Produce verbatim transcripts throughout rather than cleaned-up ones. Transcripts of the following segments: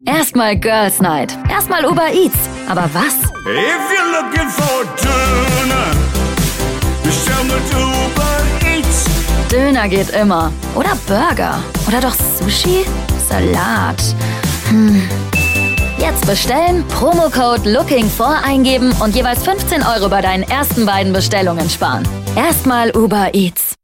Erstmal Girls Night. Erstmal Uber Eats. Aber was? If you're looking for Döner, bestell mit Uber Eats. Döner geht immer. Oder Burger. Oder doch Sushi? Salat. Hm. Jetzt bestellen, Promocode Looking for eingeben und jeweils fünfzehn Euro bei deinen ersten beiden Bestellungen sparen. Erstmal Uber Eats.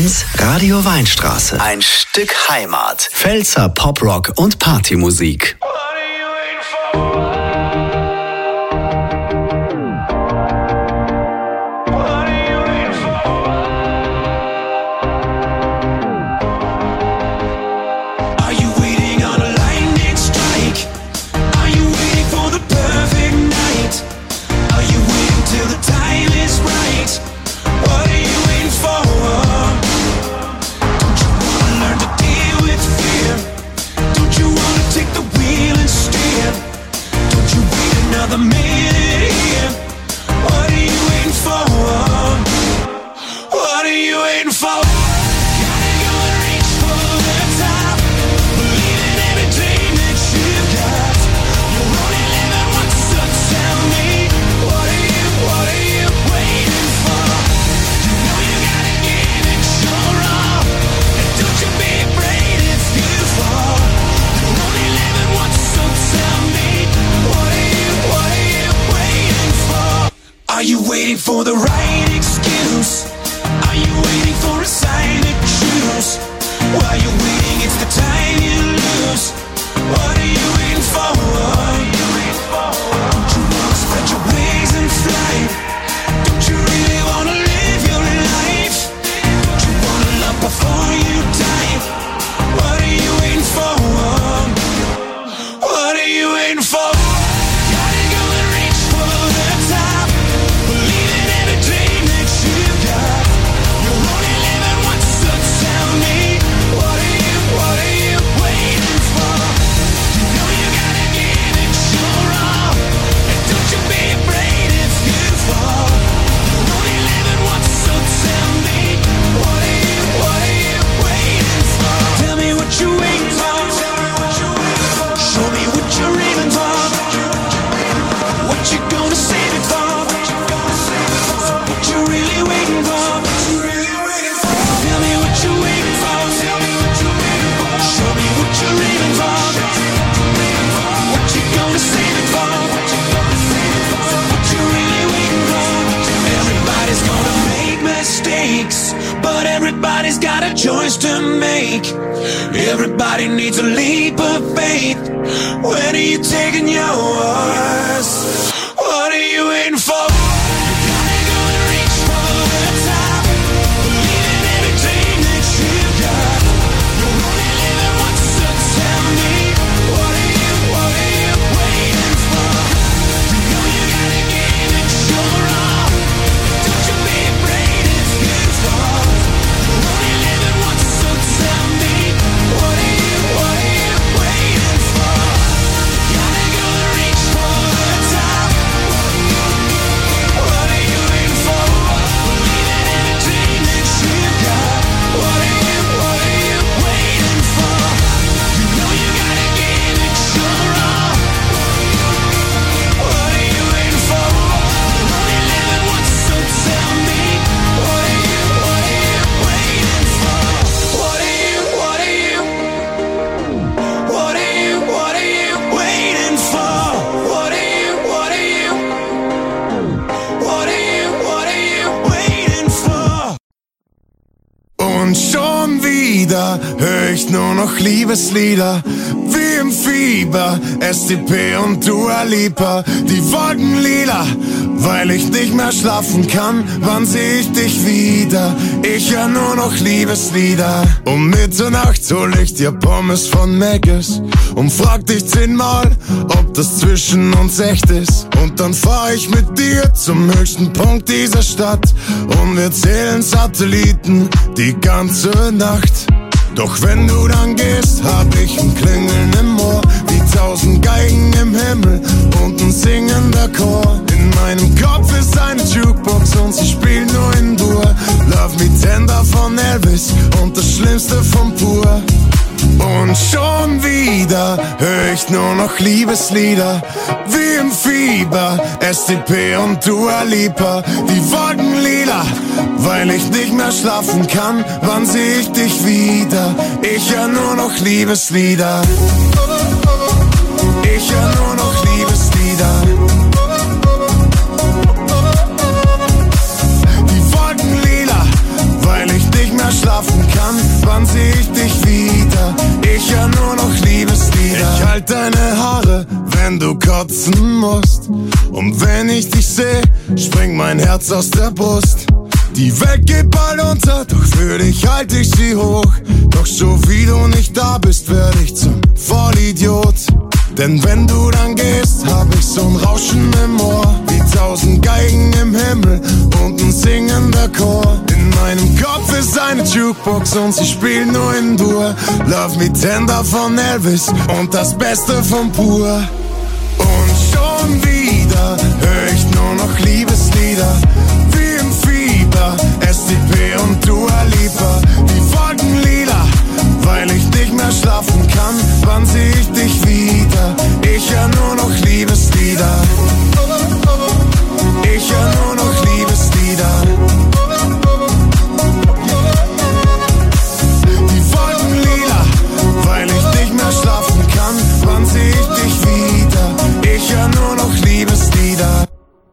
eins Radio Weinstraße. Ein Stück Heimat. Pfälzer Poprock und Partymusik. Are you waiting for the right excuse? Are you waiting for a sign to choose? While you're waiting, it's the time you lose. What are you waiting for? Don't you wanna spread your wings and fly? Don't you really wanna live your life? Don't you wanna love before you die? What are you waiting for? What are you waiting for? Gotta go and reach for the top. Believe in every dream that you've got. You're only living once, so tell me, what are you, what are you waiting for? You know you gotta give it your all. And don't you be afraid if you fall. You're only living once, so tell me, what are you, what are you waiting for? Tell me what you're waiting for. Show me what you're aiming for. What you gonna save it for? What you really waiting for? Tell me what you're waiting for. Show me what you're aiming for. What you gonna save it for? What you really waiting for? Everybody's gonna make mistakes, but everybody's got a choice to make. Everybody needs a leap of faith. When are you taking yours? What are you waiting for? You gotta go and reach for the top. Believe in every dream that you've got. You're only living once, so tell me, what are you, what are you waiting for? You know you gotta give it your all. Don't you be afraid if you fall. You're only living once, so tell me, what are you, what are you waiting for? Gotta go and reach for the top. What are you waiting for? Believe in every dream that you've got. What are you, what are you waiting for? You know you gotta give it your all. What are you waiting for? You're only living once, so tell me, what are you, what are you waiting for? What are you, what are you, what are you, what are you waiting for? What are you, what are you, what are you, what are you waiting for? Und schon wieder hör ich nur noch Liebeslieder, wie im Fieber, S T P und Dua Lipa. Die Wolken lila, weil ich nicht mehr schlafen kann. Wann seh ich dich wieder? Ich hör nur noch Liebeslieder. Um Mitternacht hol ich dir Pommes von Mc's und frag dich zehnmal, ob das zwischen uns echt ist. Und dann fahr ich mit dir zum höchsten Punkt dieser Stadt und wir zählen Satelliten die ganze Nacht. Doch wenn du dann gehst, hab ich ein Klingeln im Ohr, wie tausend Geigen im Himmel und ein singender Chor. In meinem Kopf ist eine Jukebox und sie spielt nur in Dur. Love Me Tender von Elvis und das Schlimmste von Pur. Und schon wieder hör ich nur noch Liebeslieder, wie im Fieber, S T P und Dua Lipa. Die Wolken lila, weil ich nicht mehr schlafen kann. Wann seh ich dich wieder? Ich hör nur noch Liebeslieder. Ich hör nur noch Liebeslieder. Die Wolken lila, weil ich nicht mehr schlafen kann. tanzen musst. Und wenn ich dich seh, springt mein Herz aus der Brust. Die Welt geht bald unter, doch für dich halt ich sie hoch. Doch so wie du nicht da bist, werd ich zum Vollidiot. Denn wenn du dann gehst, hab ich so'n Rauschen im Ohr. Wie tausend Geigen im Himmel und ein singender Chor. In meinem Kopf ist eine Jukebox und sie spielt nur in Dur. Love Me Tender von Elvis und das Beste von Pur. Und schon wieder hör ich nur noch Liebeslieder. Wie im Fieber, S T P und Dua Lipa. Die Wolken lila, weil ich nicht mehr schlafen kann. Wann seh ich dich wieder? Ich hör nur noch Liebeslieder. Ich hör nur noch Liebeslieder. Die Wolken lila, weil ich nicht mehr schlafen kann. Wann seh ich dich wieder? Ich hör nur noch Liebeslieder.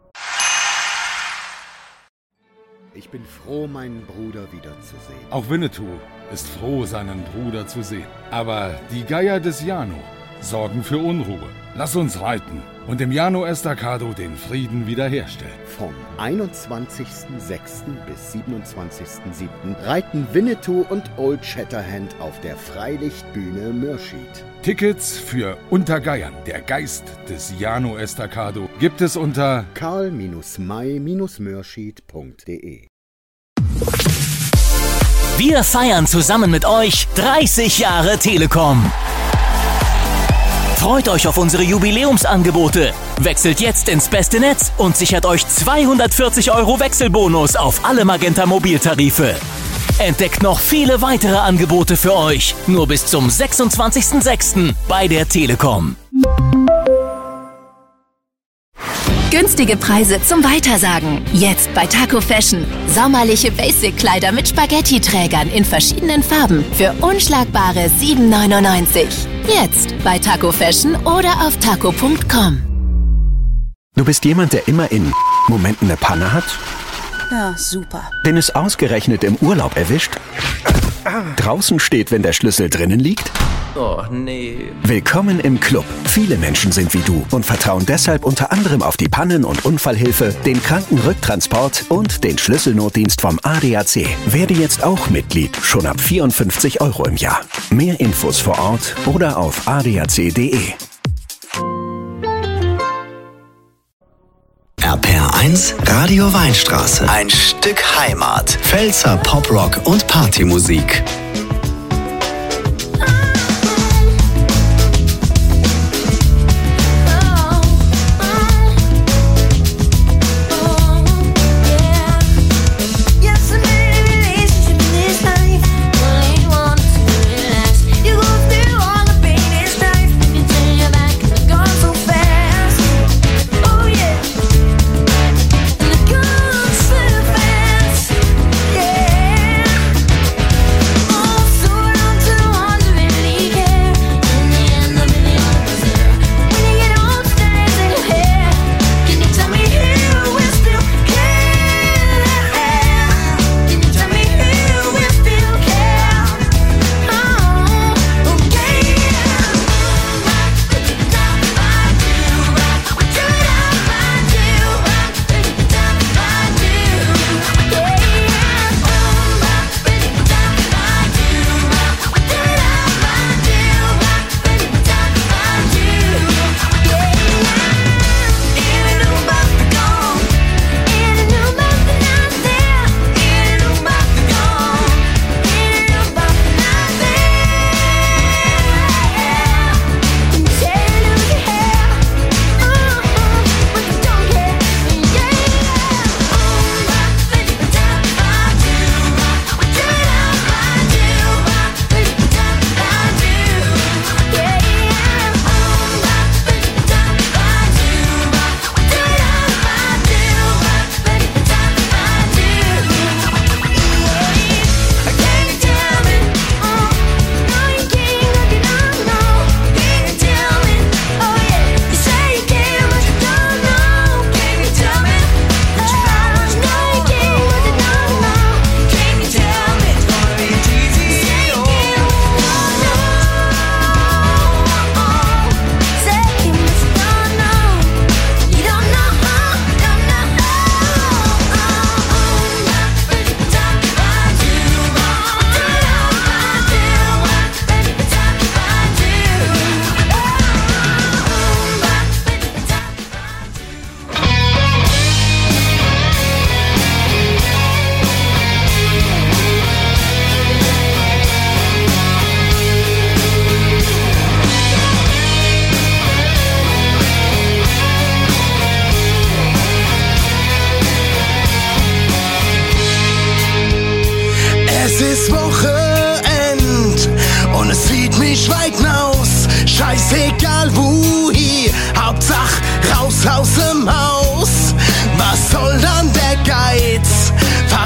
Ich bin froh, meinen Bruder wiederzusehen. Auch Winnetou ist froh, seinen Bruder zu sehen. Aber die Geier des Jano sorgen für Unruhe. Lass uns reiten und im Jano Estacado den Frieden wiederherstellen. Vom einundzwanzigsten sechsten bis siebenundzwanzigsten siebten reiten Winnetou und Old Shatterhand auf der Freilichtbühne Mürschid. Tickets für Unter Geiern, der Geist des Jano Estacado, gibt es unter karl may mürschid punkt de. Wir feiern zusammen mit euch dreißig Jahre Telekom. Freut euch auf unsere Jubiläumsangebote. Wechselt jetzt ins beste Netz und sichert euch zweihundertvierzig Euro Wechselbonus auf alle Magenta Mobiltarife. Entdeckt noch viele weitere Angebote für euch. Nur bis zum sechsundzwanzigsten sechsten bei der Telekom. Günstige Preise zum Weitersagen. Jetzt bei Taco Fashion. Sommerliche Basic-Kleider mit Spaghetti-Trägern in verschiedenen Farben für unschlagbare sieben neunundneunzig. Jetzt bei Taco Fashion oder auf taco punkt com. Du bist jemand, der immer in Momenten eine Panne hat? Ja, super. Den es ausgerechnet im Urlaub erwischt? Draußen steht, wenn der Schlüssel drinnen liegt? Oh, nee. Willkommen im Club. Viele Menschen sind wie du und vertrauen deshalb unter anderem auf die Pannen- und Unfallhilfe, den Krankenrücktransport und den Schlüsselnotdienst vom A D A C. Werde jetzt auch Mitglied, schon ab vierundfünfzig Euro im Jahr. Mehr Infos vor Ort oder auf a d a c punkt d e. R P R eins Radio Weinstraße. Ein Stück Heimat. Pfälzer Poprock und Partymusik. Oh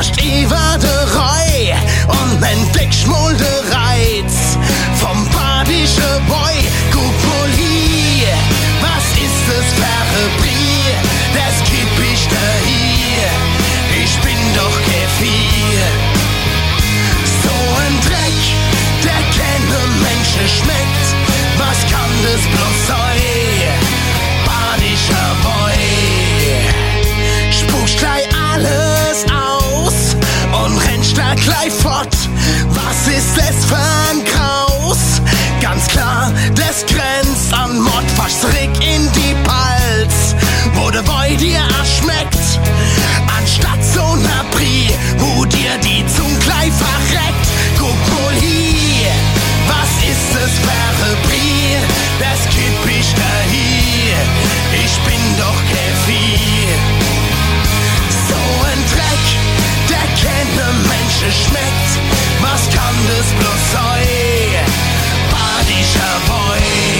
hast Eva de Roy und entdeckst mal de Reiz vom badische Boy. Guck mal hier, was ist das für ein Brie? Das kipp ich da hier, ich bin doch Kefir. So ein Dreck, der keine Menschen schmeckt, was kann das bloß sein? Badischer Boy, spuckst gleich alles aus und rennst da gleich fort. Was ist das für ein Kraus? Ganz klar, das grenzt an Mord, fast zurück in die Palz, wo der Boy dir erschmeckt, anstatt so ner Brie, wo dir die Zunge gleich verreckt. Guck mal hier, was ist das für ein Brie? Das kipp ich da hier, ich bin doch Kefir. So ein Dreck, der keine Menschen schmeckt, was kann das bloß sein? Badischer Boy.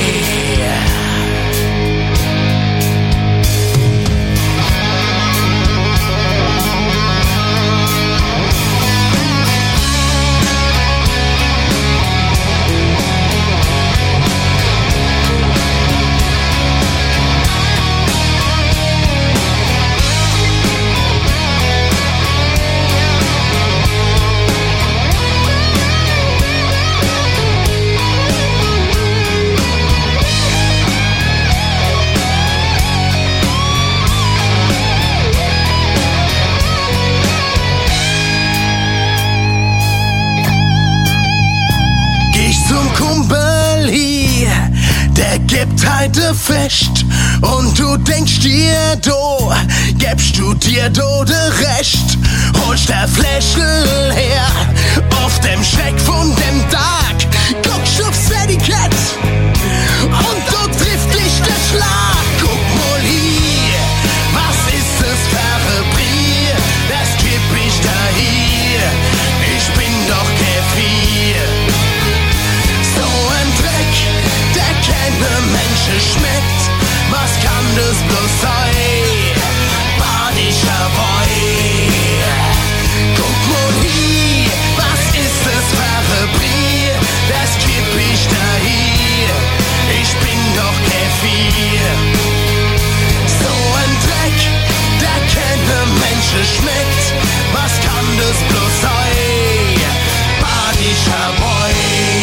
Kumpel hier, der gibt heute Fest und du denkst dir, do, gibst du dir do de Recht, holst der Fläschel her, auf dem Schreck von dem Tag, guckst aufs Etikett und du trifft dich der Schlag. Guck mal hier, was ist das für ein Brie? Das kipp ich da hier, ich bin doch Kefir. So ein Dreck, der keine Menschen schmeckt, was kann das bloß sein? Badischer Boy. Guck mal hier, was ist das für ein Brie? Das kipp ich da hier, ich bin doch Kefir. So ein Dreck, der keine Menschen schmeckt, was kann das bloß sein? Badischer Boy.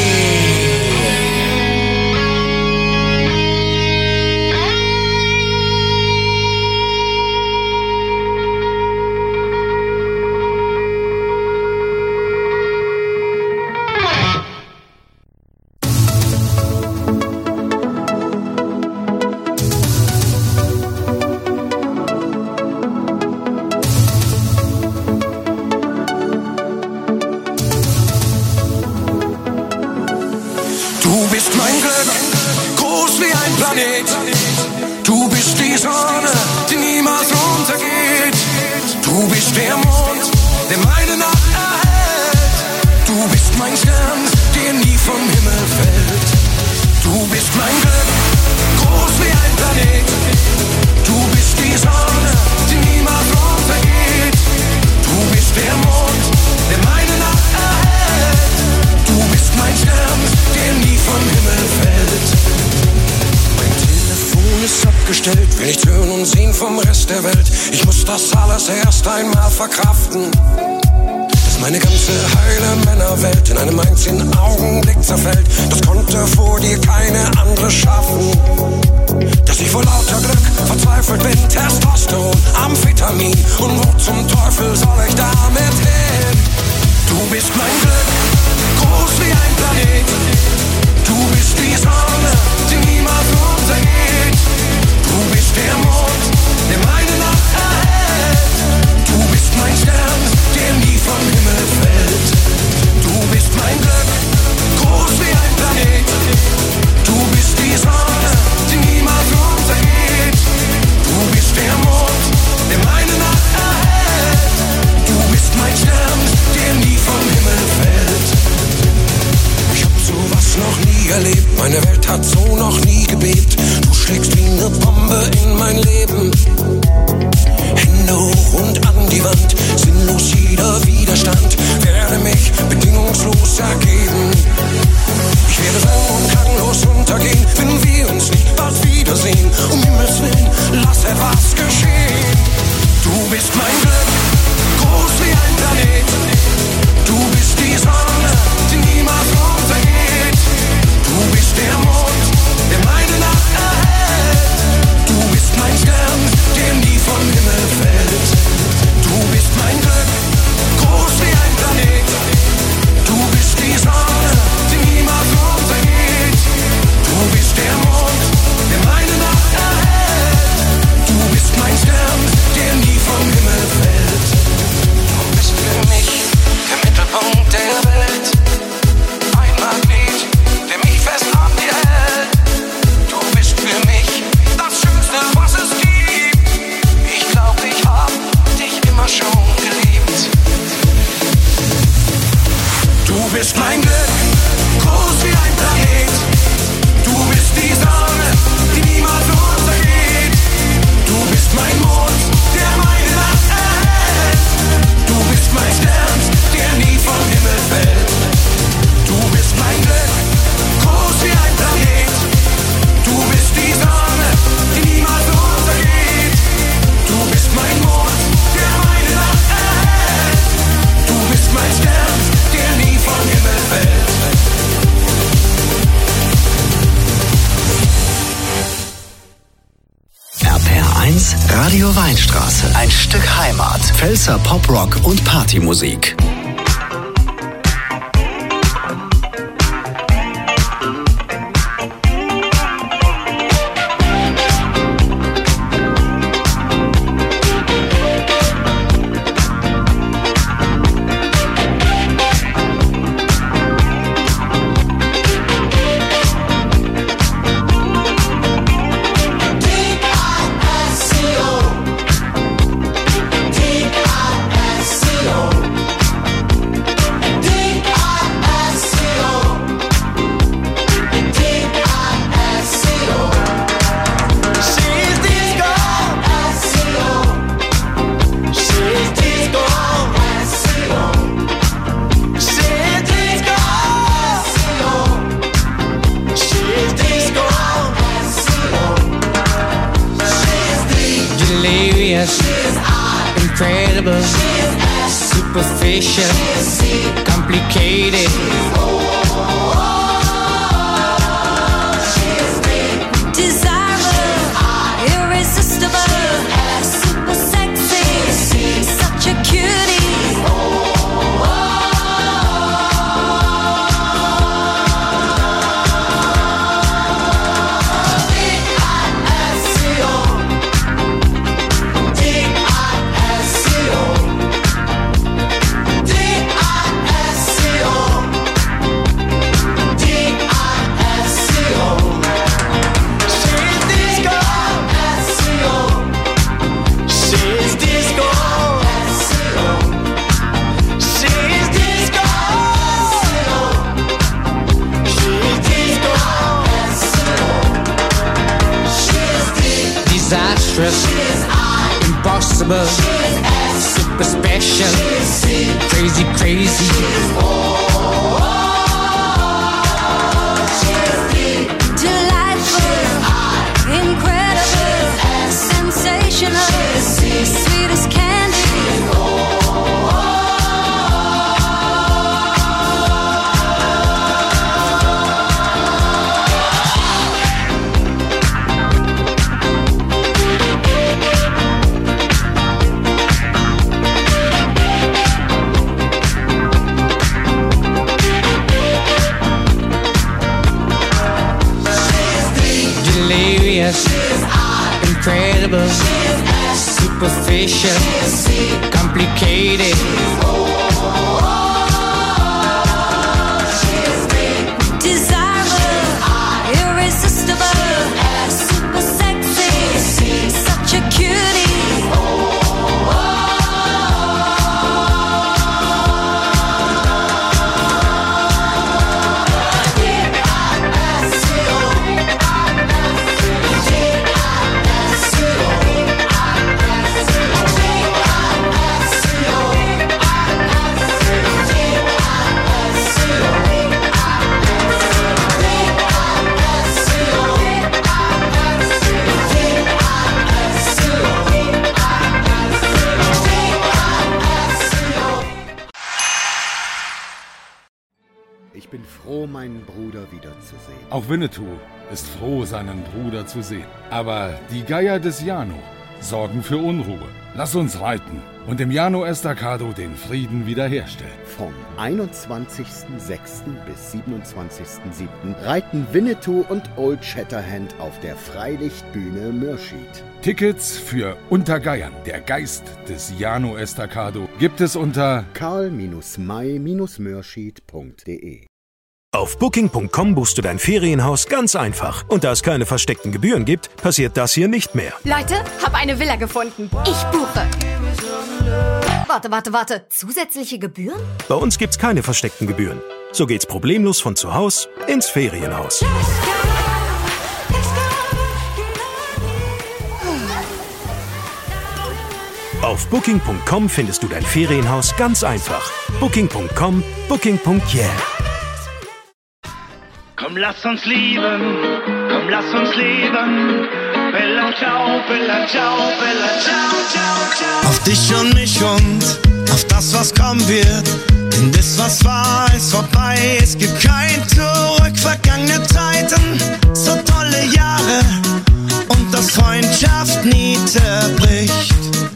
Du bist die Sonne, die niemals untergeht. Du bist der Mond, der meine Nacht erhält. Du bist mein Stern, der nie vom Himmel fällt. Du bist mein Glück, groß wie ein Planet. Du bist die Sonne, die niemals untergeht. Du bist der Mond, der meine Nacht erhält. Du bist mein Stern, der nie vom Himmel fällt. Ist abgestellt, will nichts hören und sehen vom Rest der Welt. Ich muss das alles erst einmal verkraften, dass meine ganze heile Männerwelt in einem einzigen Augenblick zerfällt. Das konnte vor dir keine andere schaffen. Dass ich vor lauter Glück verzweifelt bin, Testosteron, Amphetamin. Und wo zum Teufel soll ich damit hin? Du bist mein Glück, groß wie ein Planet. Du bist die Sonne, die niemals untergeht. Du bist der Mond, der meine Nacht erhält. Du bist mein Stern, der nie vom Himmel fällt. Du bist mein Glück, groß wie ein Planet. Du bist die Sonne, die niemals untergeht. Du bist der Mond, der meine Nacht erhält. Du bist mein Stern, der nie vom Himmel fällt. Ich hab so Widerstand, werde mich bedingungslos ergeben. Ich werde sang- und klanglos untergehen, wenn wir uns nicht bald wiedersehen. Um Himmels Willen, lass etwas geschehen. Du bist mein Glück, groß wie ein Planet. Du bist die Sonne, die niemals untergeht. Du bist der Mond, der meine Nacht erhält. Du bist mein Stern, der nie vom Himmel fällt. Du bist mein Glück, groß wie ein Planet. Du bist die Sonne, die niemals untergeht. Du bist der Mond, der meine Nacht erhält. Du bist mein Stern, der nie vom Himmel fällt. Du bist für mich der Mittelpunkt der Welt. Ein Magnet, der mich fest an dir hält. Du bist für mich das Schönste, was es gibt. Ich glaub, ich hab dich immer schon geliebt. Du bist mein Glück, groß wie ein Planet. Du bist die Sonne, die niemals untergeht. Du bist mein Mond, der meine Nacht erhält. Du bist mein Stern, der nie vom Himmel fällt. Du bist mein Glück, groß wie ein Planet. Du bist die Sonne, die niemals untergeht. Du bist mein Mond, der meine Nacht erhält. Du bist mein Stern, der nie vom Himmel fällt. R P R eins, Radio Weinstraße. Ein Stück Heimat. Pfälzer Poprock und Partymusik. Incredible, superficial, complicated. Desirable, irresistible, super sexy, such a cutie. Impossible, super special, crazy, crazy. Delightful, incredible, sensational, sweet as candy. Incredible, superficial, complicated. Desirable, irresistible, super sexy, such a cutie. Ich bin froh, meinen Bruder wiederzusehen. Auch Winnetou ist froh, seinen Bruder zu sehen. Aber die Geier des Jano sorgen für Unruhe. Lass uns reiten und im Jano Estacado den Frieden wiederherstellen. Vom einundzwanzigsten sechsten bis siebenundzwanzigsten siebten reiten Winnetou und Old Shatterhand auf der Freilichtbühne Mürschied. Tickets für Unter Geiern, der Geist des Jano Estacado, gibt es unter karl may mürschied punkt de. Auf booking punkt com buchst du dein Ferienhaus ganz einfach. Und da es keine versteckten Gebühren gibt, passiert das hier nicht mehr. Leute, hab eine Villa gefunden. Ich buche. Warte, warte, warte. Zusätzliche Gebühren? Bei uns gibt's keine versteckten Gebühren. So geht's problemlos von zu Haus ins Ferienhaus. Auf booking punkt com findest du dein Ferienhaus ganz einfach. booking punkt com, booking punkt yeah. Komm, lass uns lieben, komm, lass uns leben. Bella ciao, bella ciao, bella ciao, ciao, ciao. Auf dich und mich und auf das, was kommen wird. Denn das, was war, ist vorbei. Es gibt kein Zurück, vergangene Zeiten. So tolle Jahre und dass Freundschaft nie zerbricht.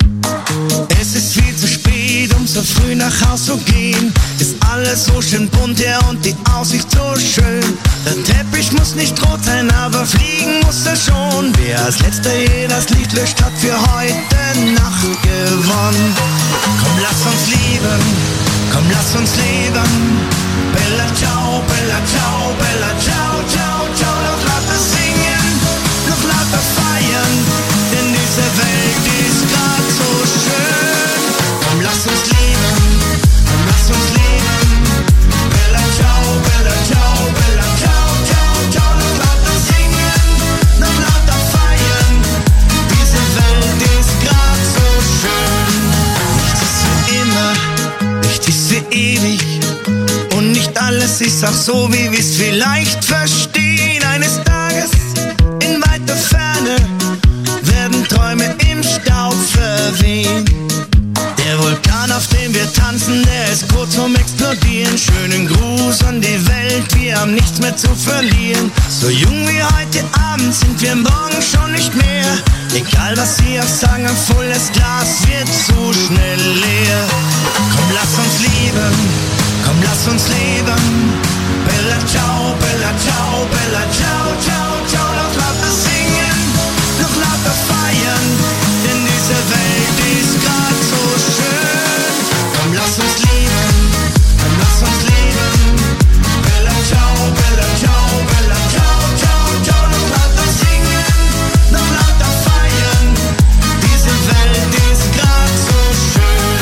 Es ist viel zu spät, um so früh nach Haus zu gehen. Ist alles so schön bunt, ja, und die Aussicht so schön. Der Teppich muss nicht rot sein, aber fliegen muss er schon. Wer als letzter hier das Licht löscht, hat für heute Nacht gewonnen. Komm, lass uns lieben, komm, lass uns leben. Bella ciao, bella ciao, bella ciao, ciao, ciao. Noch lauter singen, noch lauter feiern, denn diese Welt ist grad so schön. Komm, lass uns lieben, komm, lass uns leben. Bella ciao, bella ciao, bella ciao, ciao, ciao. Noch lauter singen, noch lauter feiern, diese Welt ist grad so schön. Nichts ist für immer, nichts ist für ewig. Und nicht alles ist auch so, wie wir's vielleicht verstehen. Eines Tages in weiter Ferne werden Träume im Staub verwehen. Der Vulkan, auf dem wir tanzen, der ist kurz vorm Explodieren. Schönen Gruß an die Welt, wir haben nichts mehr zu verlieren. So jung wie heute Abend sind wir morgen schon nicht mehr. Egal was sie auch sagen, ein volles Glas wird zu schnell leer. Komm, lass uns lieben, komm, lass uns leben. Bella ciao, bella ciao, bella ciao, ciao, ciao. Noch lauter singen, noch lauter feiern, denn diese Welt ist grad so schön. Komm, lass uns lieben, komm, lass uns leben. Bella ciao, bella ciao, bella ciao, ciao, ciao. Noch lauter singen, noch lauter feiern, diese Welt ist grad so schön.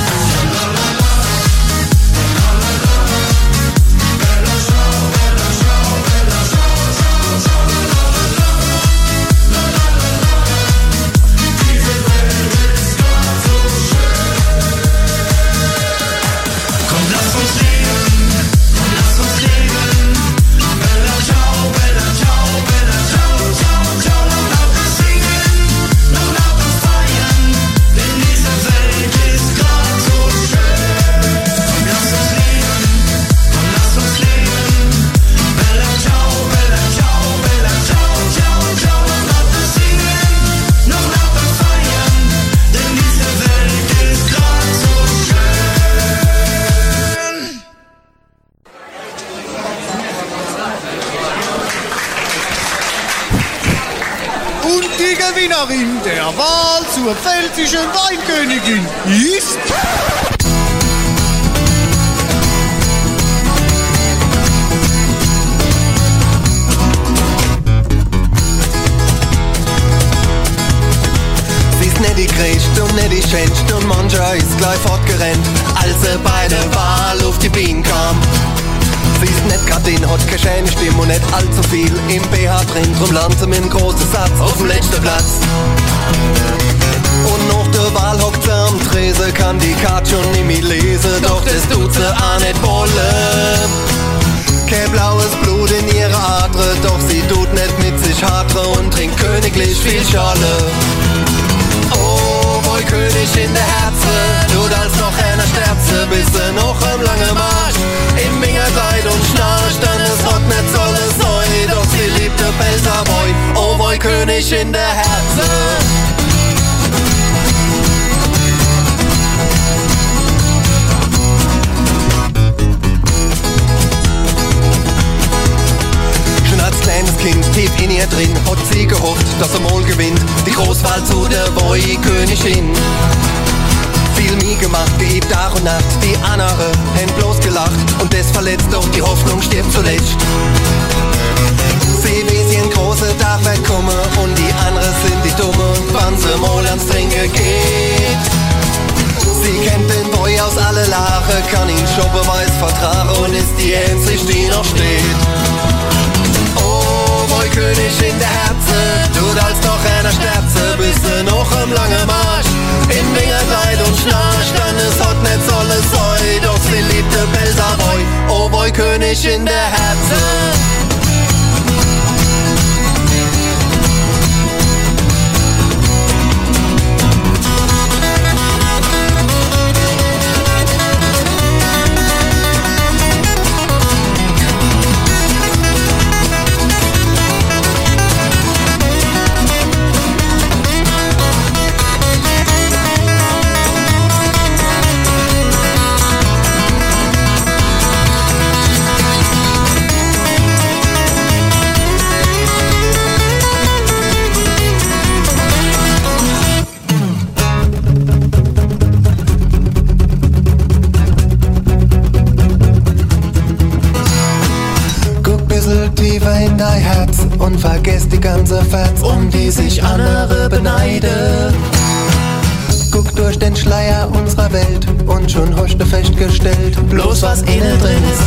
Gewinnerin der Wahl zur pfälzischen Weinkönigin ist... Sie ist nicht die größte und nicht die schönste und mancher ist gleich fortgerannt, als sie bei der Wahl auf die Bienen kam. Sie ist nicht grad den, hat keine schöne Stimme und nicht allzu viel im B H drin, drum landet sie mit einem großen Satz auf dem letzten Platz. Und nach der Wahl hockt sie am Tresen, kann die Karte schon nicht mehr lesen, doch das tut sie auch nicht wollen. Kein blaues Blut in ihrer Adre, doch sie tut nicht mit sich hadre und trinkt königlich viel Schale. Oh, wohl König in der Herze, tut als noch einer Sterze, bis sie noch am langen Marsch im Mingerkleid und Schnarch König in der Herze. Als kleines Kind, tief in ihr drin, hat sie gehofft, dass er mal gewinnt. Die Großwahl zu der Boy-Königin. Viel nie gemacht, geübt Tag und Nacht. Die andere haben bloß gelacht und das verletzt, doch die Hoffnung stirbt zuletzt. Sie wie sie ein großer Tag wegkommen und die andere sind die Dumme und wann sie mal ans Trinken geht. Sie kennt den Boy aus alle Lache, kann ihn schon beweis vertragen und ist die einzige, die noch steht. König in der Herze, du als noch einer Sterze, bist du noch am langen Marsch. In Wingerkleid und Schnarch, dann ist hot nicht alles Heu, doch sie liebte Belserboy, oh boy, König in der Herze. In dein Herz und vergesst die ganze Fans, um die sich andere beneiden. Guck durch den Schleier unserer Welt und schon hast du festgestellt, bloß was innen drin ist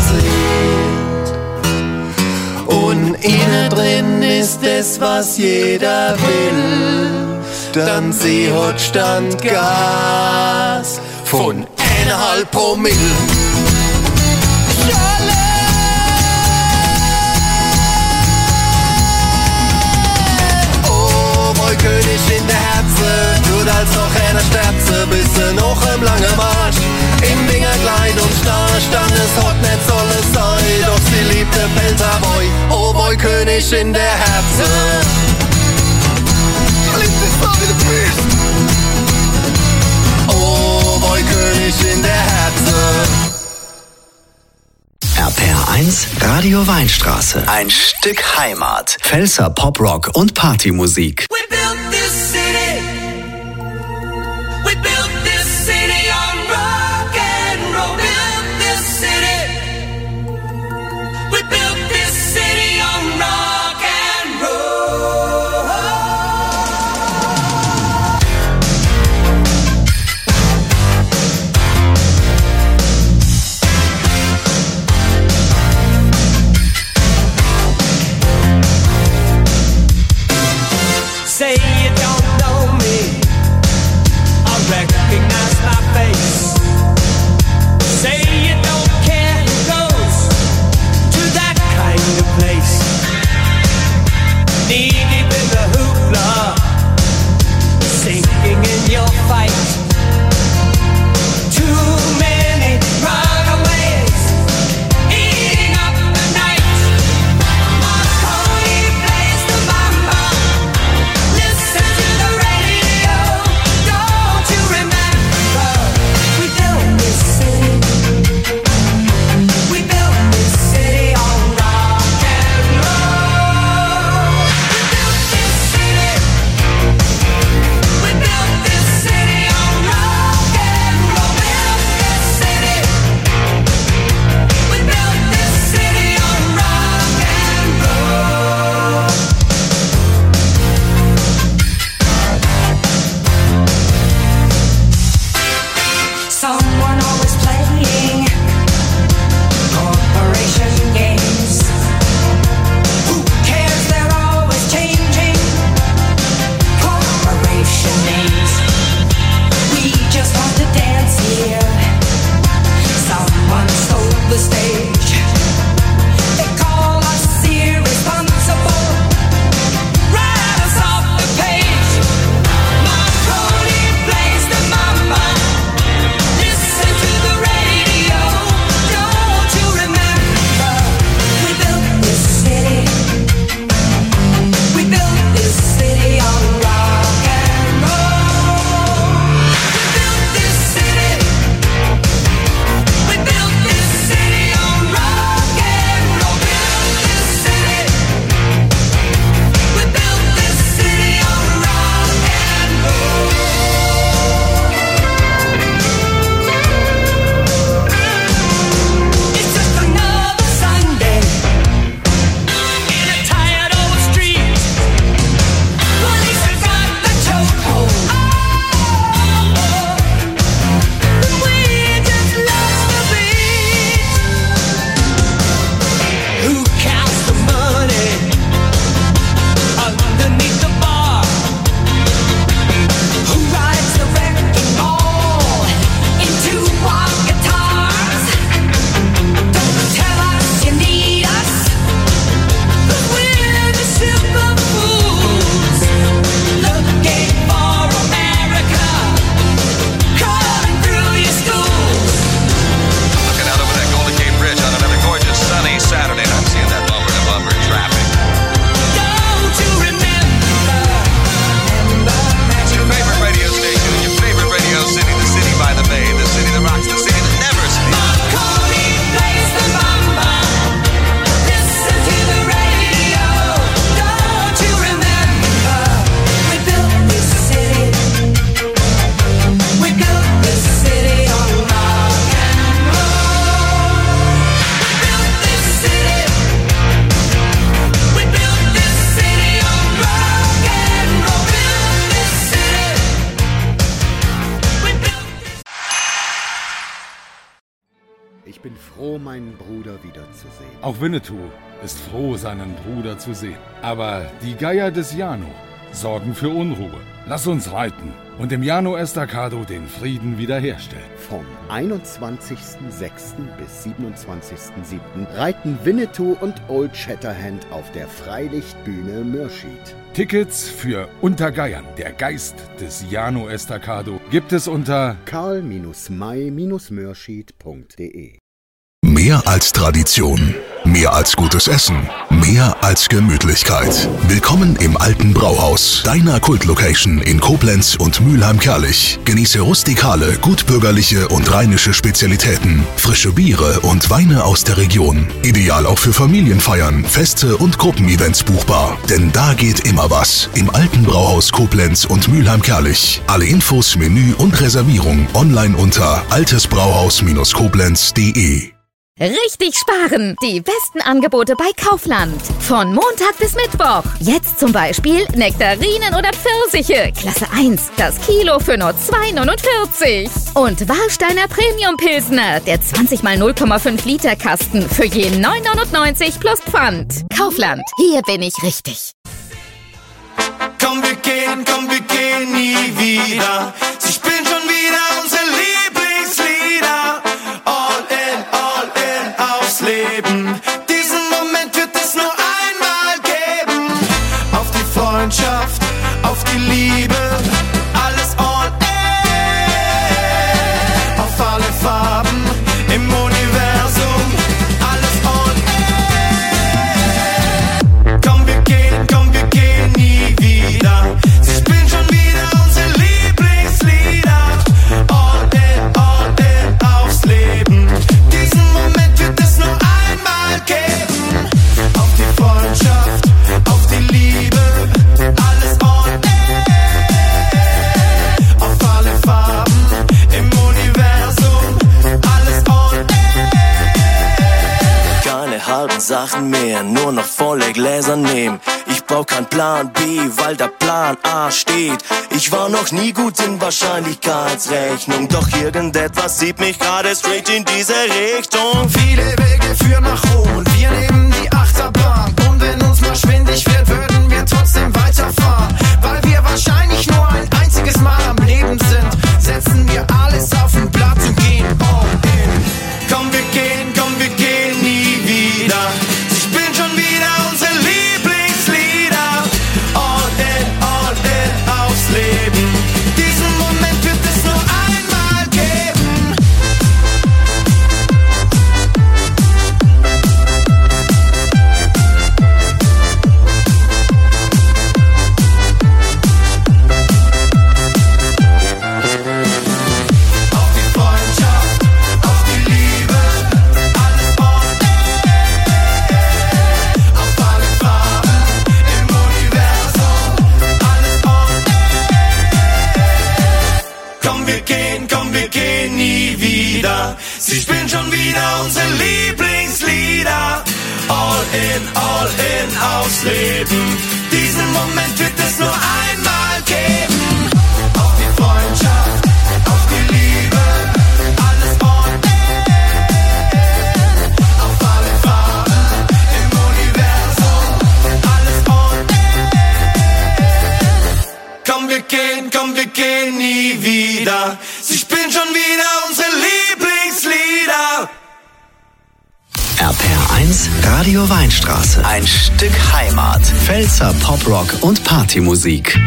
zählt. Und innen drin ist es, was jeder will. Dann sie hat Standgas von eineinhalb Promille. König in der Herze, du als noch einer Sterze, bist du noch im langen Marsch. Im Wingerkleid und Schnarch, dann ist hot nicht soll es sein, doch sie liebte Belserboy, oh boy, König in der Herze. Oh boy, König in der Herze. R P R eins, Radio Weinstraße. Ein Stück Heimat. Pfälzer Poprock und Partymusik. We built this city. We built this city on rock and roll. Built this city. We built this city on rock and roll. Ich bin froh, meinen Bruder wiederzusehen. Auch Winnetou ist froh, seinen Bruder zu sehen. Aber die Geier des Jano sorgen für Unruhe. Lass uns reiten und im Jano Estacado den Frieden wiederherstellen. Vom einundzwanzigsten sechsten bis siebenundzwanzigsten siebten reiten Winnetou und Old Shatterhand auf der Freilichtbühne Mürschid. Tickets für Untergeiern, der Geist des Jano Estacado, gibt es unter karl may mürschid punkt de. Mehr als Tradition, mehr als gutes Essen, mehr als Gemütlichkeit. Willkommen im Alten Brauhaus, deiner Kultlocation in Koblenz und Mülheim-Kärlich. Genieße rustikale, gutbürgerliche und rheinische Spezialitäten, frische Biere und Weine aus der Region. Ideal auch für Familienfeiern, Feste und Gruppenevents buchbar. Denn da geht immer was. Im Alten Brauhaus Koblenz und Mülheim-Kärlich. Alle Infos, Menü und Reservierung online unter altesbrauhaus koblenz punkt de. Richtig sparen! Die besten Angebote bei Kaufland. Von Montag bis Mittwoch. Jetzt zum Beispiel Nektarinen oder Pfirsiche. Klasse eins. Das Kilo für nur zwei neunundvierzig. Und Warsteiner Premium Pilsner. Der zwanzig mal null Komma fünf Liter Kasten für je neun neunundneunzig plus Pfand. Kaufland. Hier bin ich richtig. Komm, wir gehen, komm, wir gehen nie wieder. Sie spielen schon wieder unsere Lieblingslieder. All in, all in aufs Leben. Diesen Moment wird es nur einmal geben. Auf die Freundschaft, auf die Liebe. Alles all in. Auf alle Farben im Universum. Alles all in. Komm, wir gehen, komm, wir gehen nie wieder. Sie spielen schon wieder unsere Lieblingslieder. All in, all in aufs Leben. Diesen Moment wird es nur einmal geben. Auf die Freundschaft, auf die Liebe. Alles all in. Auf alle Farben im Universum. Alles all in. Keine halben Sachen mehr, nur noch volle Gläser nehmen. Ich brauch kein Plan B, weil der Plan A steht. Ich war noch nie gut in Wahrscheinlichkeitsrechnung, doch irgendetwas zieht mich gerade straight in diese Richtung. Viele Wege führen nach Rom und wir nehmen die Achterbahn. Und wenn uns mal schwindig wird, würden wir trotzdem weiterfahren. Weil wir wahrscheinlich nur ein einziges Mal am Leben sind, setzen wir alles auf den Blatt und gehen all in. Komm, wir gehen, komm, wir gehen nie wieder. Sie spielen schon wieder unsere Lieblingslieder. All in, all in aufs Leben. Diesen Moment wird es nur einmal geben. Auf die Freundschaft, auf die Liebe. Alles all in. Auf alle Farben im Universum. Alles all in. Komm, wir gehen, komm, wir gehen nie wieder. Sie spielen schon wieder unsere Lieblingslieder. All in, all in aufs Leben. Diesen Moment wird es nur einmal geben. Auf die Freundschaft, auf die Liebe. Alles all in. Auf alle Farben im Universum. Alles all in. Komm, wir gehen, komm, wir gehen nie wieder. Sie spielen schon wieder unsere Lieblingslieder. R P R eins Radio Weinstraße. Ein Stück Heimat. Pfälzer Poprock und Partymusik.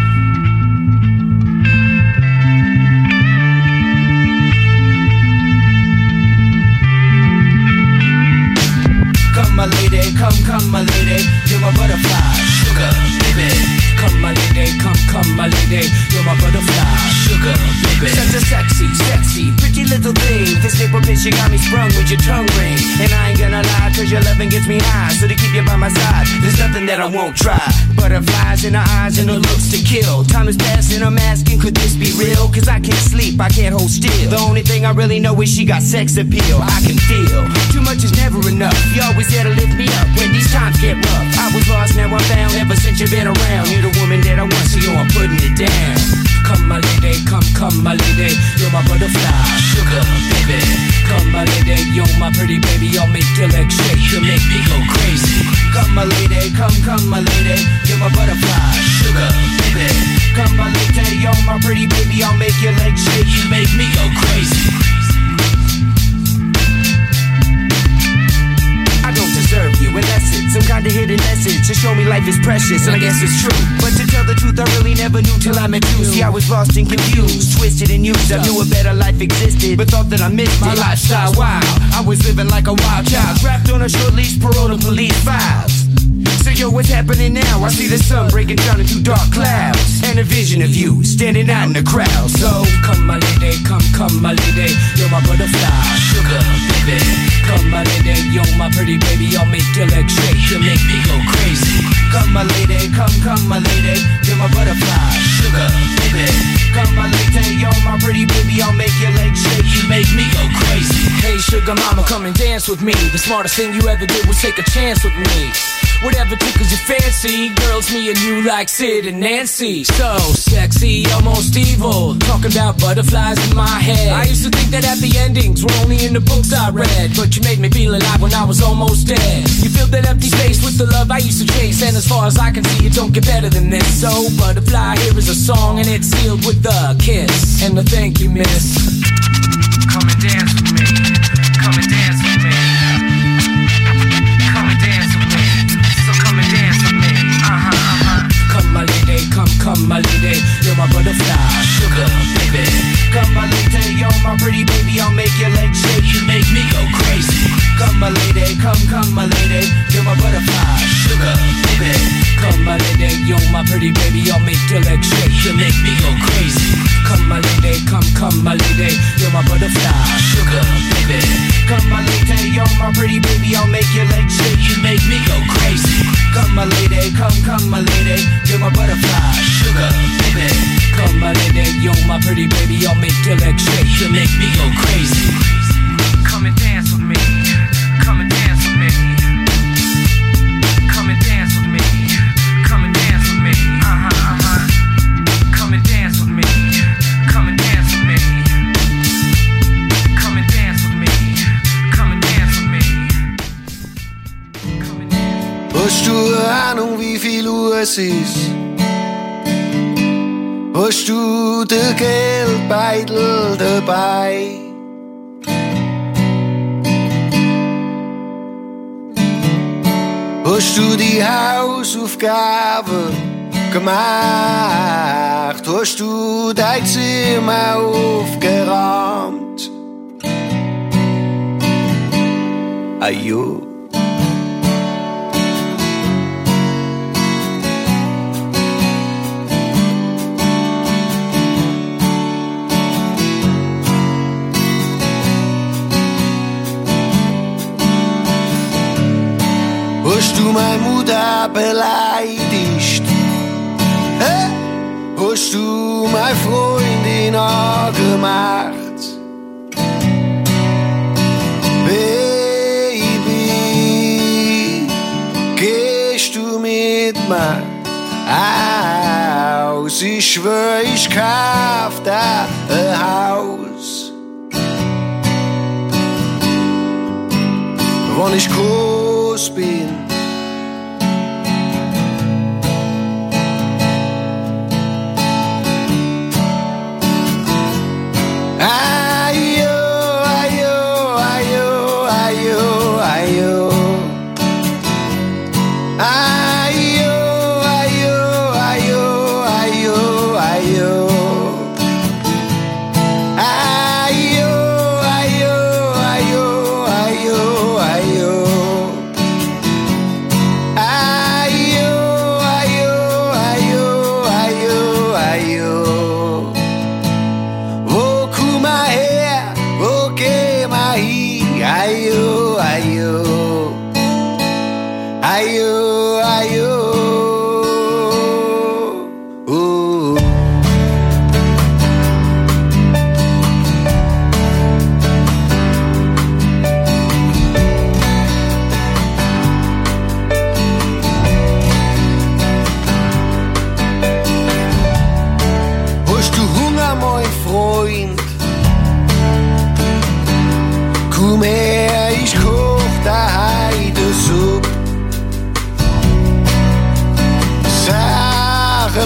Come my lady, come, come my lady, you're my butterfly, sugar, baby. Come my lady, come, come my lady, you're my butterfly, sugar, baby. Such a sexy, sexy, pretty little thing. This paper bitch, you got me sprung with your tongue ring. And I ain't gonna lie, cause your loving gets me high. So to keep you by my side, there's nothing that I won't try. Butterflies in her eyes and her looks to kill. Time is passing, I'm asking, could this be real? Cause I can't sleep, I can't hold still. The only thing I really know is she got sex appeal. I can feel, too much is never enough. You always there to lift me up when these times get rough. I was lost, now I'm found, ever since you've been around. You're the woman that I want, so yo, I'm putting it down. Come my lady, come, come my lady, you're my butterfly, sugar, baby. Come my lady, you're my my pretty baby, I'll make your legs shake. You make me go crazy. Come my lady, come, come my lady, you're my butterfly, sugar, baby. Come my lady, you're my pretty baby, I'll make your legs shake. You make me go crazy. I don't deserve you, unless it's some kind of hidden message to show me life is precious, and I guess it's true. But to tell the truth, I really never knew till I met you. See, I was lost and confused, twisted and used. I knew a better life existed, but thought that I missed my lifestyle. Wow, I was living like a wild child, trapped on a short leash, parole to police files. So yo, what's happening now? I see the sun breaking down into dark clouds, and a vision of you standing out in the crowd. So come my lady, come, come my lady, you're my butterfly, sugar, baby. Come my lady, you're my pretty baby, I'll make your legs shake. You make me go crazy. Come my lady, come, come my lady, you're my butterfly, sugar, baby. Come my lady, you're my pretty baby, I'll make your legs shake. You make me go crazy. Hey sugar mama, come and dance with me. The smartest thing you ever did was take a chance with me. Whatever tickles your fancy, girls, me and you like Sid and Nancy. So sexy, almost evil, talking about butterflies in my head. I used to think that happy endings were only in the books I read, but you made me feel alive when I was almost dead. You filled that empty space with the love I used to chase, and as far as I can see, it don't get better than this. So butterfly, here is a song, and it's sealed with a kiss and a thank you, miss. Come and dance with me, come and dance with me, come and dance with me. Come and dance with me, uh-huh, uh-huh. Come my lady, come, come my lady, you're my butterfly, sugar, baby. Come my lady, you're my pretty baby, I'll make your legs shake. You make me go crazy. Come my lady, come, come my lady, you're my butterfly, sugar, baby. Come my lady, you're my pretty baby, I'll make your legs shake. You make me go crazy. Come my lady, come, come my lady, you're my butterfly, sugar, baby. Come my lady, you're my pretty baby, I'll make your legs shake. You make me go crazy. Come my lady, come, come my lady, you're my butterfly, sugar, baby. Come my lady, you're my pretty baby, I'll make your legs shake. You make me go crazy. Come and dance with me, come and dance with me, come and dance with me, come and dance with me, uh-huh, uh-huh. Come and dance with me, come and dance with me, come and dance with me, come and dance with me. Hast du Ahnung, wie viel Uhr es ist? Hast du den Geldbeutel dabei? Hast du die Hausaufgaben gemacht? Hast du dein Zimmer aufgeräumt? Ajo. Hast du meine Mutter beleidigt? Hä? Hast du meine Freundin angemacht? Baby, gehst du mit mir aus? Ich schwör, ich kauf da ein Haus. Wenn ich groß bin, komm her, ich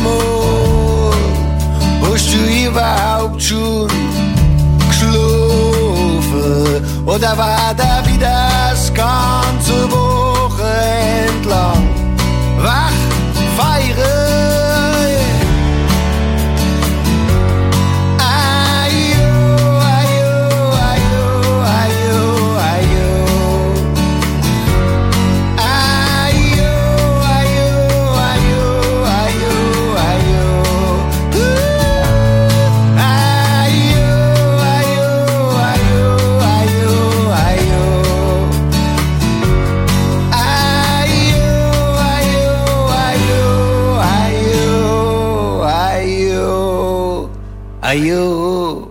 mal, hast du überhaupt schon geschlafen? Oder war da wieder das ganze Woche entlang wach feiern? Ayo.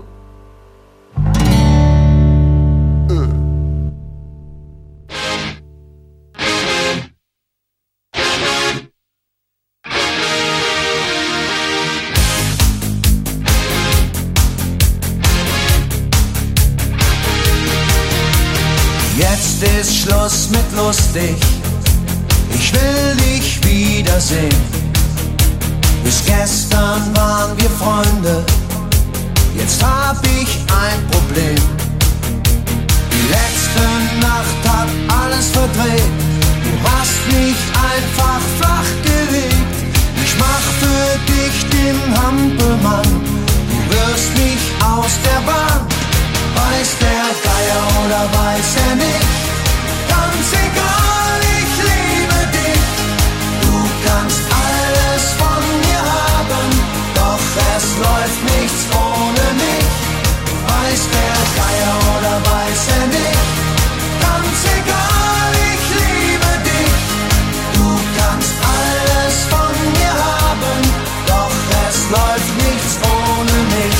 Jetzt ist Schluss mit lustig, ich will dich wiedersehen. Bis gestern waren wir Freunde, jetzt hab ich ein Problem. Die letzte Nacht hat alles verdreht, du hast mich einfach flach gelegt. Ich mach für dich den Hampelmann, du wirst mich aus der Bahn. Weiß der Geier oder weiß er nicht, ganz egal, ich liebe dich. Du kannst alles von mir haben, doch es läuft nichts ohne mich. Weiß der Geier oder weiß er nicht, ganz egal, ich liebe dich. Du kannst alles von mir haben, doch es läuft nichts ohne mich.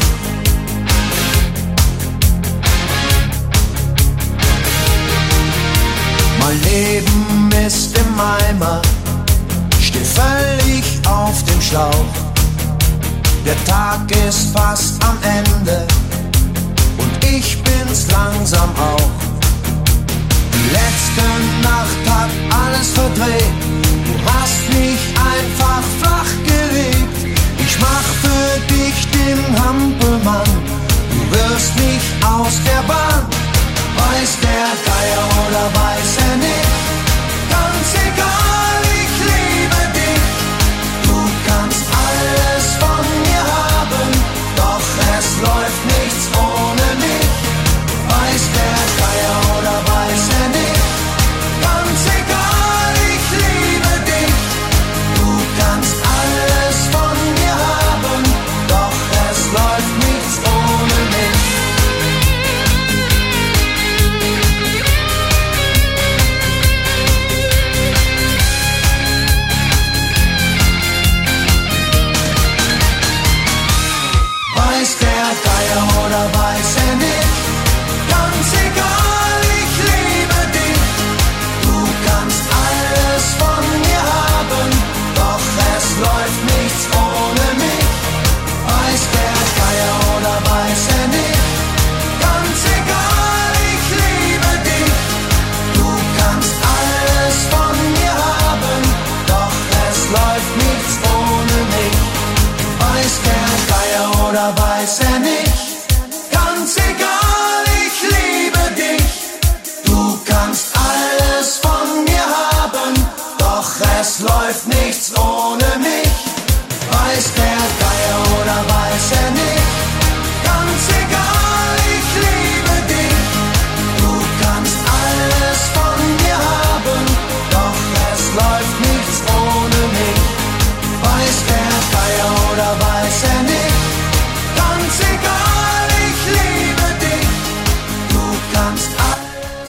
Mein Leben ist im Eimer, steh völlig auf dem Schlauch. Der Tag ist fast am Ende und ich bin's langsam auch. Die letzte Nacht hat alles verdreht, du hast mich einfach flach gelegt. Ich mach für dich den Hampelmann, du wirst mich aus der Bahn. Weiß der Geier oder weiß er nicht, ganz egal, ich liebe dich. Du kannst alles von mir haben, doch es läuft nichts ohne mich. Weiß der Geier oder weiß er nicht, ganz egal, ich liebe dich. Du kannst alles von mir haben, doch es läuft nichts ohne mich. Weiß der Geier oder weiß er nicht, ganz egal, ich liebe dich. Du kannst alles von mir haben, doch es läuft nichts ohne mich. Weiß der Geier oder weiß er nicht, ganz egal, ich liebe dich. Du kannst alles von mir haben, doch es läuft nichts ohne mich. Weiß der Geier oder weiß er nicht, ganz egal, ich liebe dich. Du kannst alles von mir haben, doch es läuft nichts ohne mich. Weiß der Geier oder weiß er nicht, ganz egal, ich liebe dich. Du kannst alles von mir haben, doch es läuft nichts ohne mich. Weiß der Geier oder weiß er nicht, ganz egal, ich liebe dich. Du kannst alles.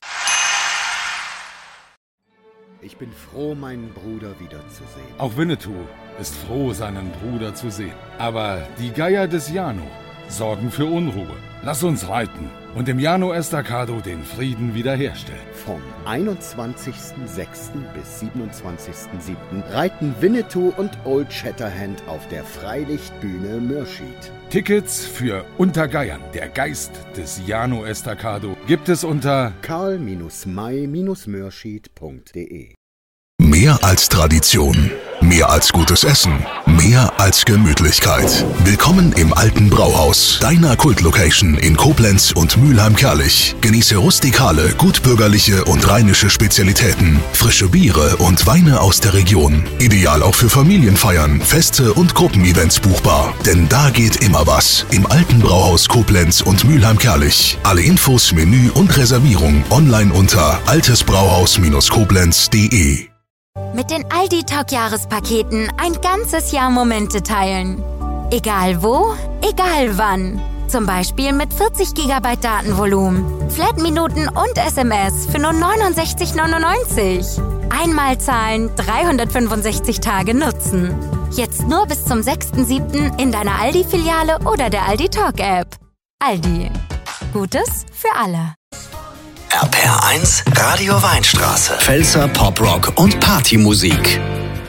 Ich bin froh, meinen Bruder wiederzusehen. Auch Winnetou ist froh, seinen Bruder zu sehen. Aber die Geier des Jano sorgen für Unruhe. Lass uns reiten und im Jano Estacado den Frieden wiederherstellen. Vom einundzwanzigsten sechsten bis siebenundzwanzigsten siebten reiten Winnetou und Old Shatterhand auf der Freilichtbühne Mürschied. Tickets für Unter Geiern, der Geist des Jano Estacado, gibt es unter karl Bindestrich may Bindestrich mürschied punkt de. Mehr als Tradition. Mehr als gutes Essen. Mehr als Gemütlichkeit. Willkommen im Alten Brauhaus, deiner Kultlocation in Koblenz und Mülheim-Kärlich. Genieße rustikale, gutbürgerliche und rheinische Spezialitäten, frische Biere und Weine aus der Region. Ideal auch für Familienfeiern, Feste und Gruppenevents buchbar. Denn da geht immer was. Im Alten Brauhaus Koblenz und Mülheim-Kärlich. Alle Infos, Menü und Reservierung online unter altesbrauhaus koblenz punkt de. Mit den Aldi Talk-Jahrespaketen ein ganzes Jahr Momente teilen. Egal wo, egal wann. Zum Beispiel mit vierzig Gigabyte Datenvolumen, Flat-Minuten und S M S für nur neunundsechzig neunundneunzig. Einmal zahlen, dreihundertfünfundsechzig Tage nutzen. Jetzt nur bis zum sechsten siebten in deiner Aldi-Filiale oder der Aldi Talk-App. Aldi. Gutes für alle. R P R eins Radio Weinstraße. Pfälzer Poprock und Partymusik.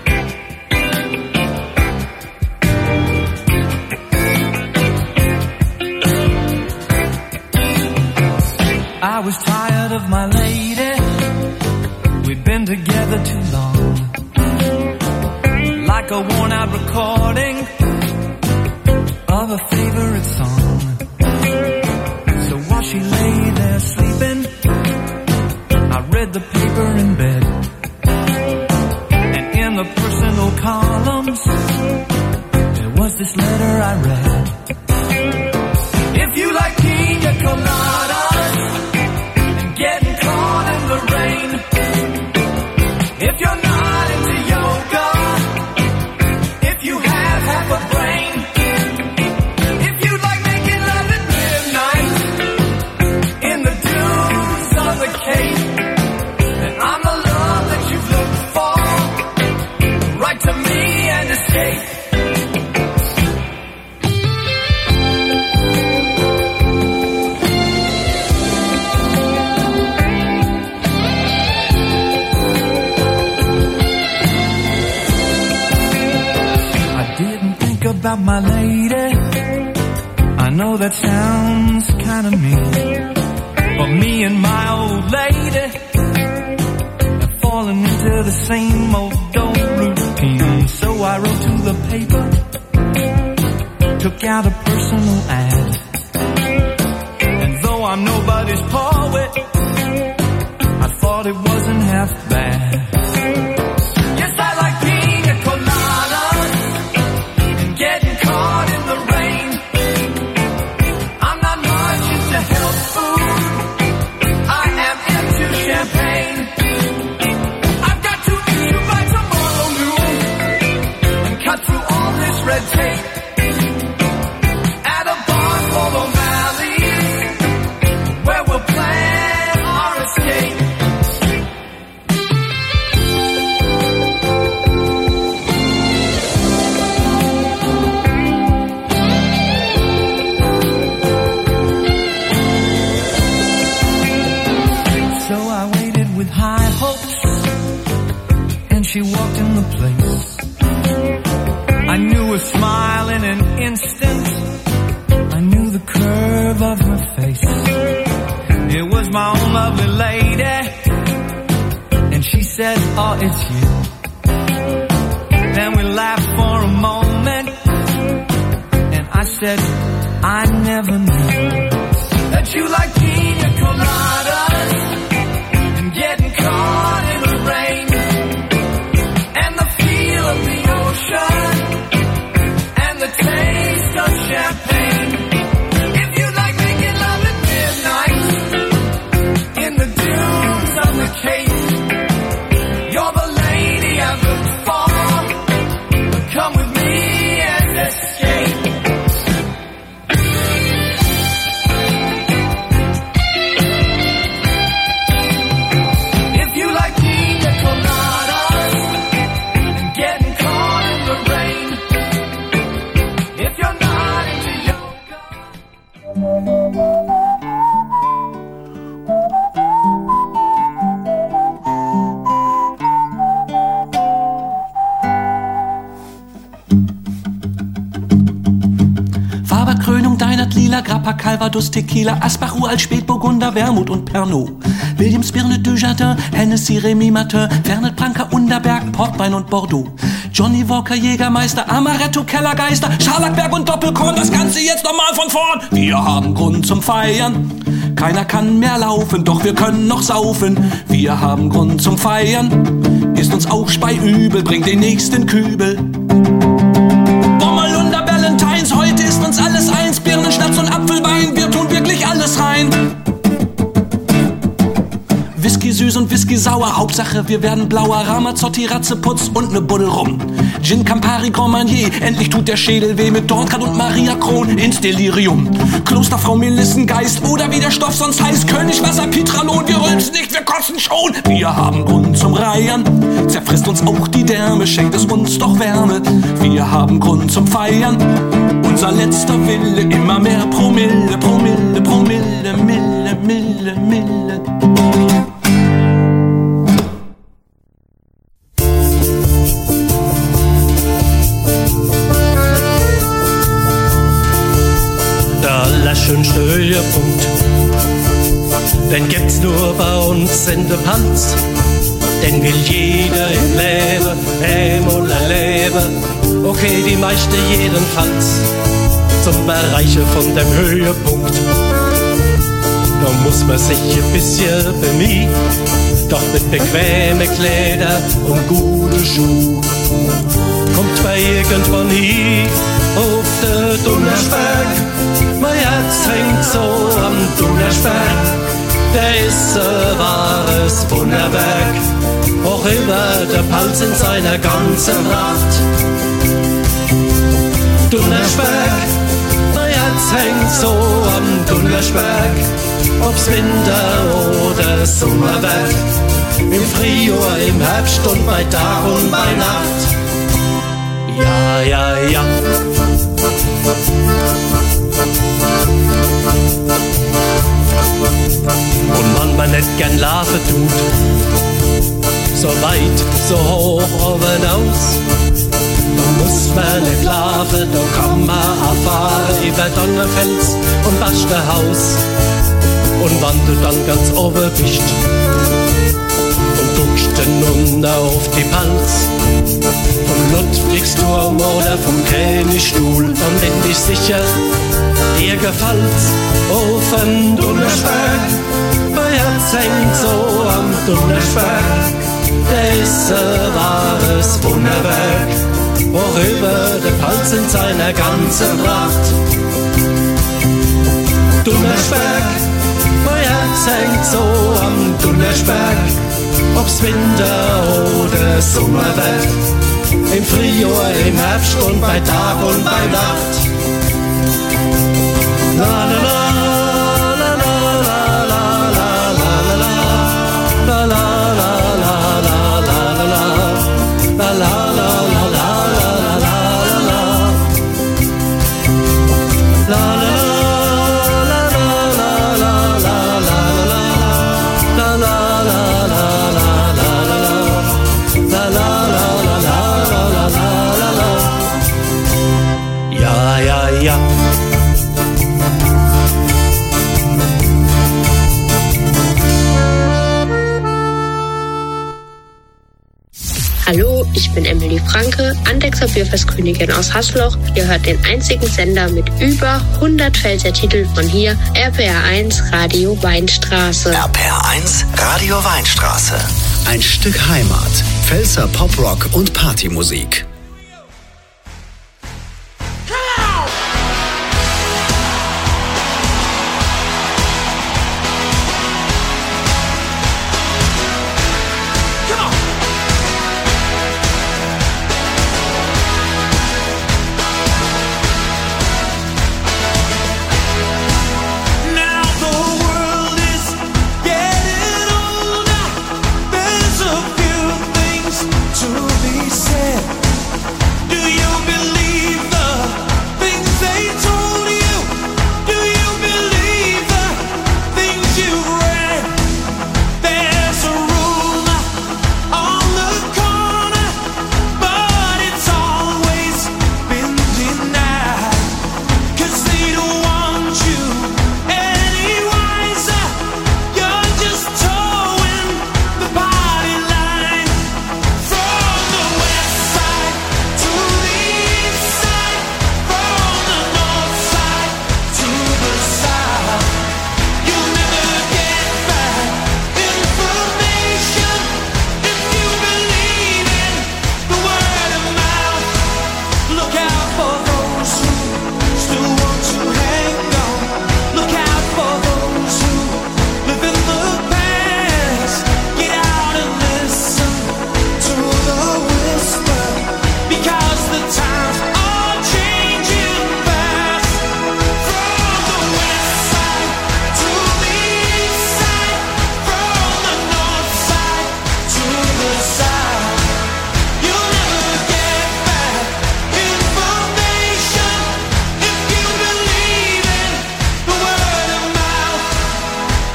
I was tired of my lady. We'd been together too long. Like a worn out recording of a favorite song. So while she lay there sleeping, I read the paper in bed. And in the personal columns, there was this letter I read. If you like pina coladas and getting caught in the rain, if you're not into yoga, if you have half a brain, if you like making love at midnight in the dunes of the Cape, then I'm the love that you've looked for. Write to me and escape. About my lady, I know that sounds kinda mean, but me and my old lady have fallen into the same old old routine. So I wrote to the paper, took out a personal ad, and though I'm nobody's poet, I thought it wasn't half bad. Yes, I like pina coladas, getting caught in the rain. I'm not much into health food, I am into champagne. I've got to meet you by tomorrow noon and cut through all this red tape at a bar called O'Malley's, where we'll plan our escape. She walked in the place. I knew her smile in an instant. I knew the curve of her face. It was my own lovely lady. And she said, oh, it's you. Then we laughed for a moment. And I said, I never knew that you like pina coladas and getting caught in the rain. Of the ocean and the taste of champagne. If you like making love at midnight in the dunes of the Cape, you're the lady I've looked for. Come with me and escape. Grappa, Calvados, Tequila, Asbach, Uralt, Spätburgunder, Wermut und Pernod. Williams, Birne, Dujardin, Hennessy, Remy Martin, Fernet, Branca, Underberg, Portwein und Bordeaux. Johnny Walker, Jägermeister, Amaretto, Kellergeister, Scharlachberg und Doppelkorn, das Ganze jetzt nochmal von vorn. Wir haben Grund zum Feiern. Keiner kann mehr laufen, doch wir können noch saufen. Wir haben Grund zum Feiern. Ist uns auch speiübel, bringt den nächsten Kübel. Bommerlunder, Valentines, heute ist uns alles eins. Birnen, Schnaps und Apfelwein, wir tun wirklich alles rein. Whisky süß und Whisky sauer, Hauptsache wir werden blauer. Ramazzotti, Ratzeputz und ne Buddel rum. Gin, Campari, Grand Marnier, endlich tut der Schädel weh. Mit Dortgrad und Maria Kron ins Delirium. Klosterfrau, Melissengeist oder wie der Stoff sonst heißt. Königwasser, Pitralon, wir rülpsen nicht, wir kotzen schon. Wir haben Grund zum Reiern, zerfrisst uns auch die Därme, schenkt es uns doch Wärme. Wir haben Grund zum Feiern, unser letzter Wille, immer mehr Promille, Promille, Promille, Mille, Mille, Mille. Der allerschönste Höhepunkt, den gibt's nur bei uns in der Palz. Den will jeder im Leben, einmal erleben. Okay, die meisten jedenfalls. Zum Erreichen von dem Höhepunkt, da muss man sich ein bisschen bemühen. Doch mit bequeme Kleider und gute Schuhe kommt man irgendwann hin auf den Donnersberg. Mein Herz hängt so am Donnersberg. Der ist ein wahres Wunderwerk, auch immer der Palz in seiner ganzen Pracht. Donnersberg, mein Herz hängt so am Donnersberg, ob's Winter oder Sommer wird, im Frühjahr, im Herbst und bei Tag und bei Nacht. Ja, ja, ja. Und wenn man nicht gern laufen tut, so weit, so hoch oben aus, da muss man nicht laufen, da kann man erfahren über Donnerfels und Bastehaus. Und wenn du dann ganz oben bist und guckst hinunter auf die Palz, vom Ludwigsturm oder vom Königstuhl, dann bin ich sicher, dir gefällt's auf dem Donnersberg. Mein Herz hängt so am Donnersberg, der ist ein wahres Wunderwerk, worüber der Palz in seiner ganzen Pracht. Donnersberg, mein Herz hängt so am Donnersberg, ob's Winter oder Sommer wird, im Frühjahr, im Herbst und bei Tag und bei Nacht. La la la. Hallo, ich bin Emily Franke, Andechser Bierfestkönigin aus Hasloch. Ihr hört den einzigen Sender mit über hundert Pfälzer-Titeln von hier, R P R eins Radio Weinstraße. R P R eins Radio Weinstraße. Ein Stück Heimat. Pfälzer Poprock und Partymusik. To be said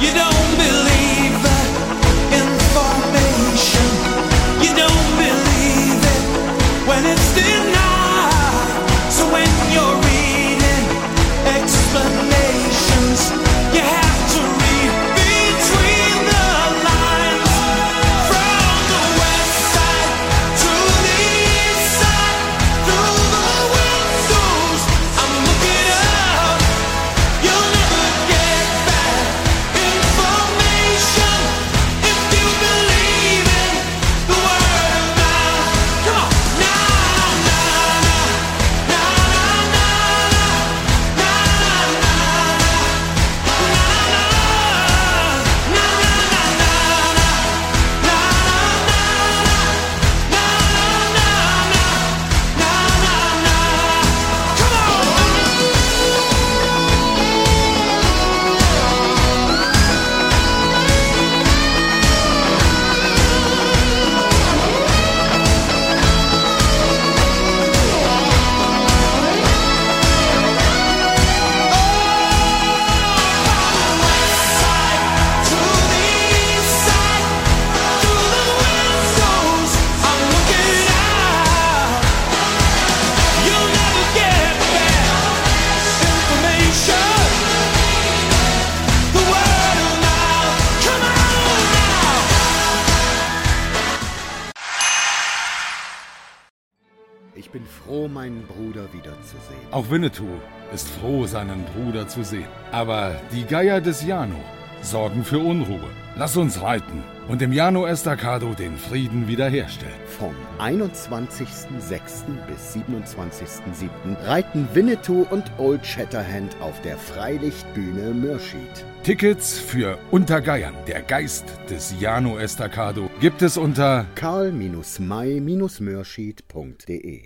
You don't believe that information. You don't believe it when it's denied. So when you're reading explanations, you have to read between the lines. From the west side to the east side, through the windows, I'm looking up. You'll never get back information if you believe in the word of mouth. Come on, nah, nah, nah, nah, nah, nah, nah, nah, Ich bin froh, meinen Bruder wiederzusehen. Auch Winnetou ist froh, seinen Bruder zu sehen. Aber die Geier des Jano sorgen für Unruhe. Lass uns reiten und im Jano Estacado den Frieden wiederherstellen. Vom einundzwanzigsten sechsten bis siebenundzwanzigsten siebten reiten Winnetou und Old Shatterhand auf der Freilichtbühne Mürschid. Tickets für Untergeiern, der Geist des Jano Estacado, gibt es unter karl may mürschid punkt de.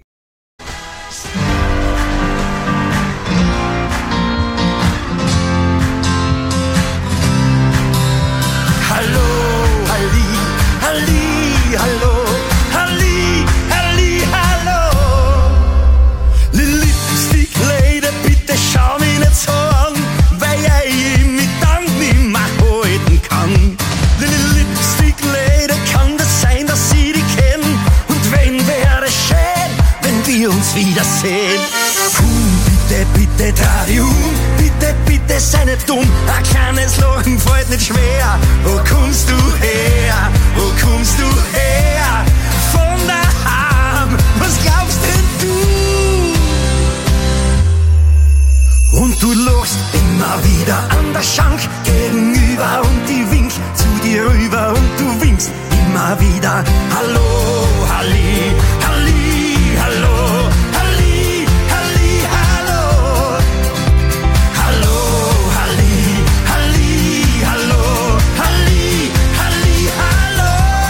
Hallo, Halli, Halli, hallo, Halli, Halli, hallo. Lipstick Lady, bitte schau mich nicht so an, weil ich mich dann nicht mehr halten kann. Lipstick Lady, kann das sein, dass ich dich kenn? Und wenn wäre es schön, wenn wir uns wiedersehen. Hum, bitte, bitte, dreh dich um, bitte, bitte, sei nicht dumm. Ein kleines Lachen fällt nicht schwer. Wo kommst du her? Wo kommst du her? Von daheim, was glaubst denn du? Und du lachst immer wieder an der Schank gegenüber und ich wink zu dir